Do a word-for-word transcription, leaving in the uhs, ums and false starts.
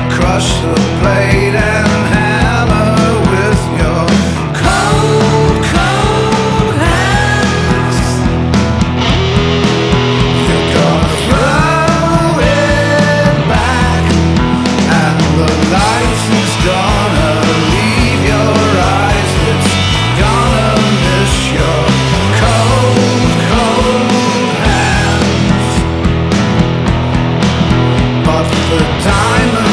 crush the blade and hammer with your cold, cold hands. You're gonna throw it back, and the light is gonna leave your eyes. It's gonna miss your cold, cold hands. But the diamond